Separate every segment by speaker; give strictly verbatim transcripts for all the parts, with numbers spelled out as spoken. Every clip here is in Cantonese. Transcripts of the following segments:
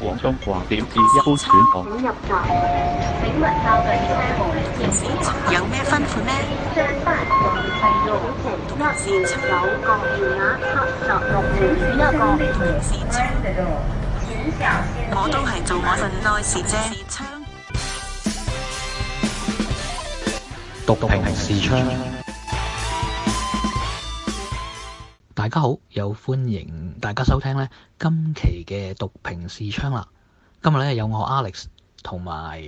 Speaker 1: 廣東話點至一般選項。
Speaker 2: 入閘，請勿靠近車門。
Speaker 3: 有咩吩咐呢？
Speaker 2: 上八環係路程一九個電額七十六請選一個。
Speaker 3: 視窗，我都係做我份內事啫。視窗，
Speaker 4: 讀屏視窗。大家好，又歡迎大家收聽咧今期嘅讀屏視窗啦。今日咧有我 Alex 同埋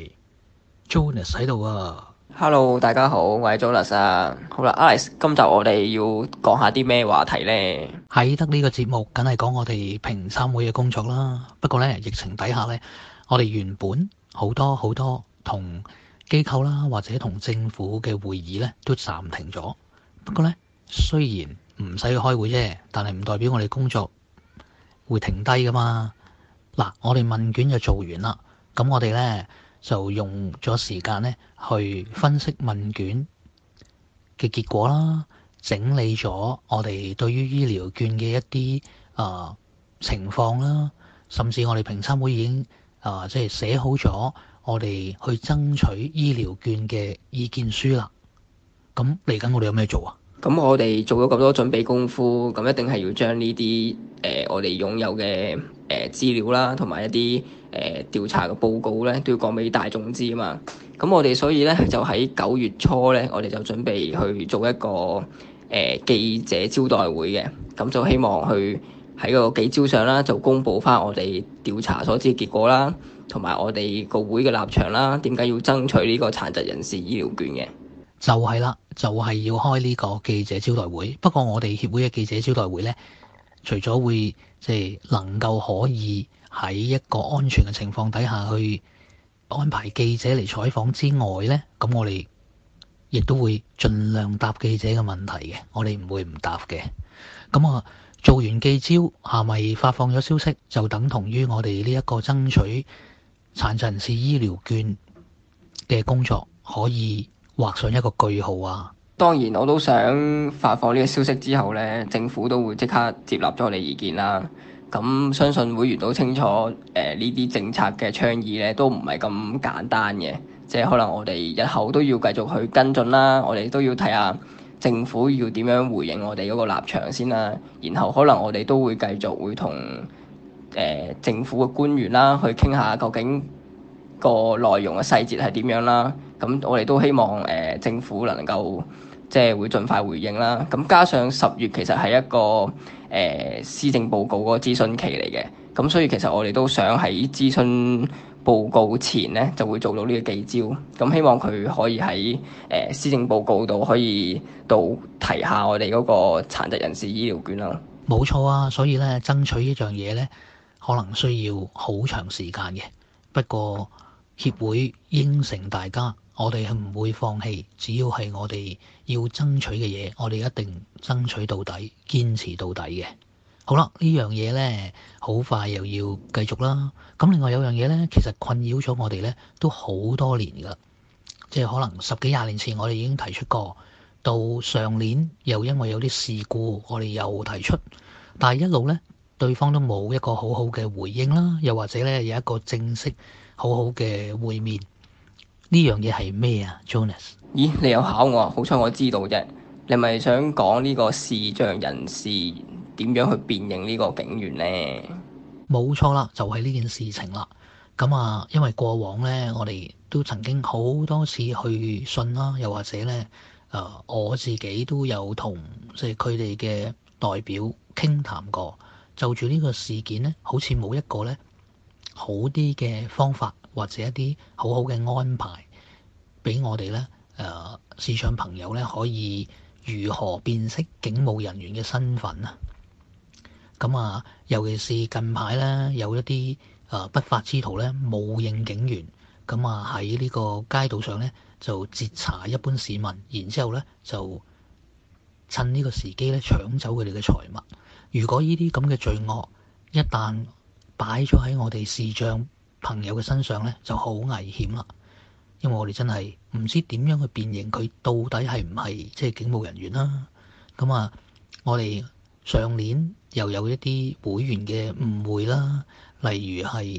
Speaker 4: Jonas 喺度啊。
Speaker 5: Hello， 大家好，我係 Jonas 啊。好啦 ，Alex，今集我哋要講下啲咩話題呢？
Speaker 4: 喺得呢個節目，梗係講我哋評參會嘅工作啦。不過咧，疫情底下咧，我哋原本好多好多同機構啦，或者同政府嘅會議咧，都暫停咗。不過咧，雖然唔使去開會啫，但係唔代表我哋工作會停低噶嘛。嗱，我哋問卷就做完啦，咁我哋咧就用咗時間咧去分析問卷嘅結果啦，整理咗我哋對於醫療券嘅一啲啊、呃、情況啦，甚至我哋評參會已經啊、呃、即係寫好咗我哋去爭取醫療券嘅意見書啦。咁嚟緊我哋有咩做啊？
Speaker 5: 咁我哋做咗咁多準備功夫，咁一定係要將呢啲誒我哋擁有嘅誒資料啦，同埋一啲誒調查嘅報告咧，都要講俾大眾知啊嘛。咁我哋所以咧就喺九月初咧，我哋就準備去做一個誒、呃、記者招待會嘅，咁就希望去喺個記招上啦，就公佈翻我哋調查所知嘅結果啦，同埋我哋個會嘅立場啦，點解要爭取呢個殘疾人士醫療券嘅？
Speaker 4: 就係啦，就係要開呢個記者招待會。不過我哋協會嘅記者招待會呢，除咗會即係能夠可以喺一個安全嘅情況底下去安排記者嚟採訪之外呢，咁我哋亦都會盡量答記者嘅問題嘅。我哋唔會唔答嘅。咁啊，做完記招係咪發放咗消息，就等同於我哋呢一個爭取殘疾人士醫療券嘅工作可以畫上一個句號啊？
Speaker 5: 當然我都想發放呢個消息之後呢，政府都會即刻接納咗我哋意見啦。咁相信會員都清楚，誒呢啲政策嘅倡議呢都唔係咁簡單嘅，即係可能我哋日後都要繼續去跟進啦。我哋都要睇下政府要點樣回應我哋嗰個立場先啦。然後可能我哋都會繼續會同誒、呃、政府嘅官員啦去傾下究竟個內容嘅細節係點樣啦。咁我哋都希望誒、呃、政府能夠即係會盡快回應啦。咁加上十月其實係一個誒、呃、施政報告嗰個諮詢期嚟嘅，咁所以其實我哋都想喺諮詢報告前咧就會做到呢個記招。咁希望佢可以喺誒、呃、施政報告度可以到提下我哋嗰個殘疾人士醫療券啦。
Speaker 4: 冇錯啊，所以咧爭取呢樣嘢咧，可能需要好長時間嘅。不過協會應承大家，我哋係唔會放棄，只要係我哋要爭取嘅嘢，我哋一定爭取到底，堅持到底嘅。好啦，呢樣嘢呢，好快又要繼續啦。咁另外有樣嘢呢，其實困擾咗我哋呢都好多年噶啦，即係可能十幾廿年前我哋已經提出過，到上年又因為有啲事故，我哋又提出，但係一路呢，對方都冇一個好好嘅回應啦，又或者呢，有一個正式好好嘅會面。呢樣嘢係咩啊 Jonas？
Speaker 5: 咦，你有考我啊？好彩我知道啫。你咪想講呢個視障人士點樣去辨認呢個警員呢？
Speaker 4: 冇錯啦，就係呢件事情啦。咁啊，因為過往呢，我哋都曾經好多次去信啦，又或者呢，誒、呃、我自己都有同即係佢哋嘅代表傾談過，就住呢個事件呢，好似冇一個呢好啲嘅方法，或者一啲好好嘅安排，俾我哋咧誒視障朋友咧可以如何辨識警務人員嘅身份啊？咁啊，尤其是近排咧有一啲誒、呃、不法之徒咧冒認警員，咁啊喺呢個街道上咧就截查一般市民，然之後咧就趁呢個時機咧搶走佢哋嘅財物。如果呢啲咁嘅罪惡一旦擺咗喺我哋視障朋友嘅身上咧，就好危險啦。因為我哋真係唔知點樣去辨認佢到底係唔係即係警務人員啦。咁啊，我哋上年又有一啲會員嘅誤會啦，例如係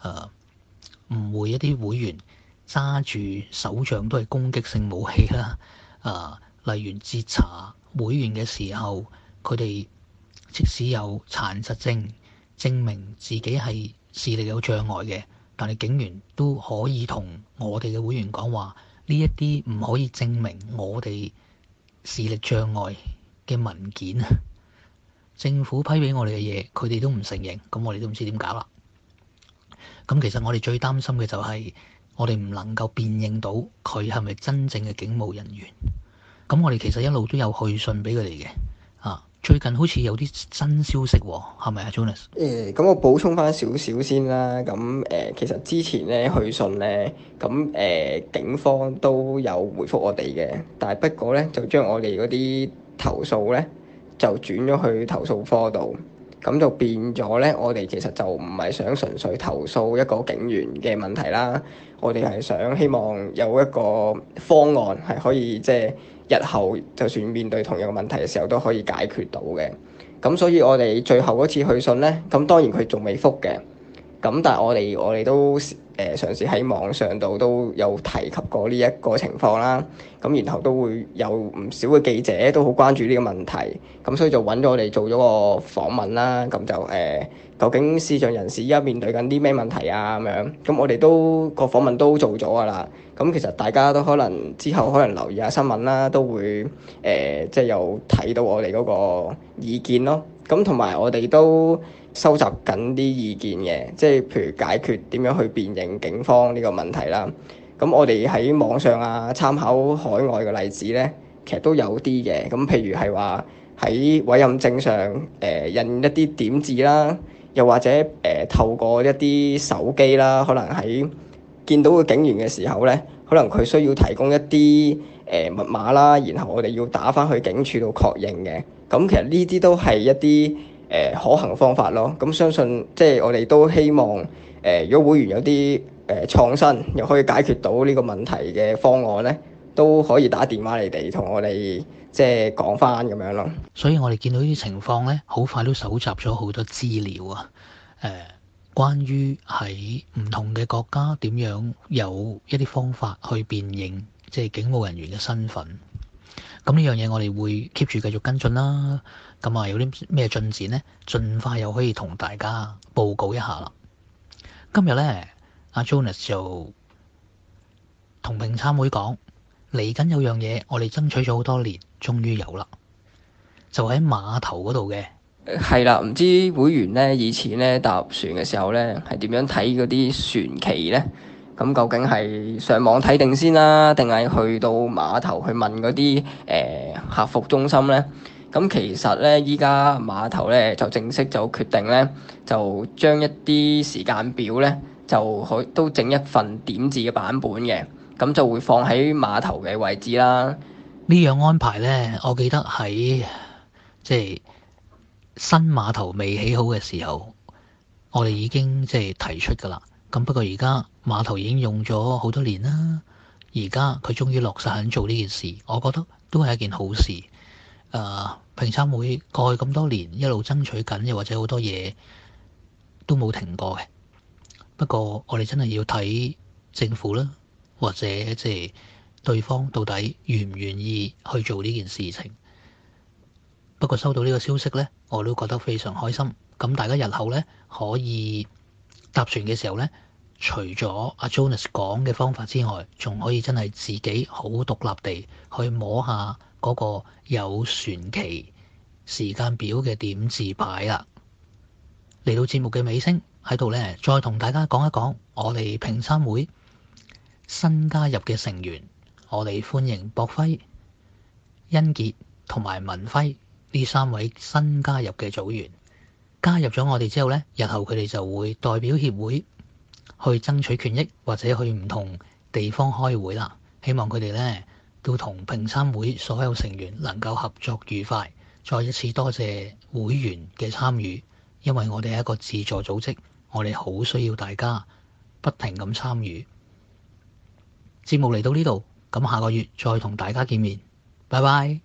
Speaker 4: 誒唔會一啲會員揸住手杖都係攻擊性武器啦。誒、呃，例如截查會員嘅時候，佢哋即使有殘疾證，證明自己係視力有障礙嘅，但係警員都可以同我哋嘅會員講話，呢一啲唔可以證明我哋視力障礙嘅文件。政府批俾我哋嘅嘢，佢哋都唔承認，咁我哋都唔知點搞啦。咁其實我哋最擔心嘅就係我哋唔能夠辨認到佢係咪真正嘅警務人員。咁我哋其實一路都有去信俾佢哋嘅。啊，最近好似有啲新消息喎，係咪啊 Jonas？
Speaker 5: 誒，咁、呃、我補充翻少少先啦。咁誒、呃，其實之前咧去信咧，咁誒、呃、警方都有回覆我哋嘅，但係不過咧就將我哋嗰啲投訴咧就轉咗去投訴科度。咁就變咗咧，我哋其實就唔係想純粹投訴一個警員嘅問題啦，我哋係想希望有一個方案係可以即係日後就算面對同樣嘅問題嘅時候都可以解決到嘅。咁所以我哋最後嗰次去信咧，咁當然佢仲未覆嘅。咁但係我哋我哋都誒、呃、嘗試喺網上度都有提及過呢一個情況啦。咁然後都會有唔少嘅記者都好關注呢個問題。咁所以就揾咗我哋做咗個訪問啦。咁就誒、呃，究竟視障人士依家面對緊啲咩問題啊？咁樣咁我哋都個訪問都做咗㗎啦。咁其實大家都可能之後可能留意下新聞啦，都會誒、呃、即係有睇到我哋嗰個意見咯。咁同埋我哋都收集緊啲意見嘅，即係譬如解決點樣去辨認警方呢個問題啦。咁我哋喺網上啊，參考海外嘅例子咧，其實都有啲嘅。咁譬如係話喺委任證上誒、呃、印一啲點字啦，又或者誒、呃、透過一啲手機啦，可能喺見到個警員嘅時候咧，可能佢需要提供一啲誒、呃、密碼啦，然後我哋要打返去警署度確認嘅。咁其實呢啲都係一啲誒、呃、可行嘅方法咯。咁相信即係我哋都希望誒、呃，如果會員有啲誒、呃、創新，又可以解決到呢個問題嘅方案咧，都可以打電話嚟哋同我哋即係講翻咁樣咯。
Speaker 4: 所以我哋見到呢啲情況咧，好快都搜集咗好多資料啊！誒、呃，關於喺唔同嘅國家點樣有一啲方法去辨認即係警務人員嘅身份。咁呢樣嘢我哋會 keep 住繼續跟進啦。咁啊，有啲咩進展呢？盡快又可以同大家報告一下啦。今日咧，阿 Jonas 就同平參會講，嚟緊有樣嘢，我哋爭取咗好多年，終於有啦，就喺碼頭嗰度嘅。
Speaker 5: 係啦，唔知會員咧以前咧搭船嘅時候咧，係點樣睇嗰啲船期咧？咁究竟係上網睇定先啦，定係去到碼頭去問嗰啲誒客服中心咧？咁其實咧，依家碼頭咧就正式就決定咧，就將一啲時間表咧，就可都整一份點字嘅版本嘅，咁就會放喺碼頭嘅位置啦。
Speaker 4: 呢樣安排咧，我記得喺即係新碼頭未起好嘅時候，我哋已經即係提出㗎啦。咁不過而家碼頭已經用咗好多年啦，而家佢終於落實肯做呢件事，我覺得都係一件好事。誒、呃，平參會過去咁多年一路爭取緊，又或者好多嘢都冇停過嘅。不過我哋真係要睇政府啦，或者即係對方到底願唔願意去做呢件事情。不過收到呢個消息呢，我都覺得非常開心。咁大家日後呢，可以搭船嘅時候呢，除咗阿 Jonas 講嘅方法之外，仲可以真係自己好獨立地去摸下嗰個有船期時間表嘅點字牌啦。嚟到節目嘅尾聲喺度呢，再同大家講一講我哋平參會新加入嘅成員，我哋歡迎博輝、恩傑同埋文輝呢三位新加入嘅組員。加入咗我哋之後呢，日後佢哋就會代表協會去爭取權益，或者去唔同地方開會啦。希望佢哋呢都同平參會所有成員能夠合作愉快。再一次多謝會員嘅參與，因為我哋係一個自助組織，我哋好需要大家不停咁參與。節目嚟到呢度，咁下個月再同大家見面，拜拜。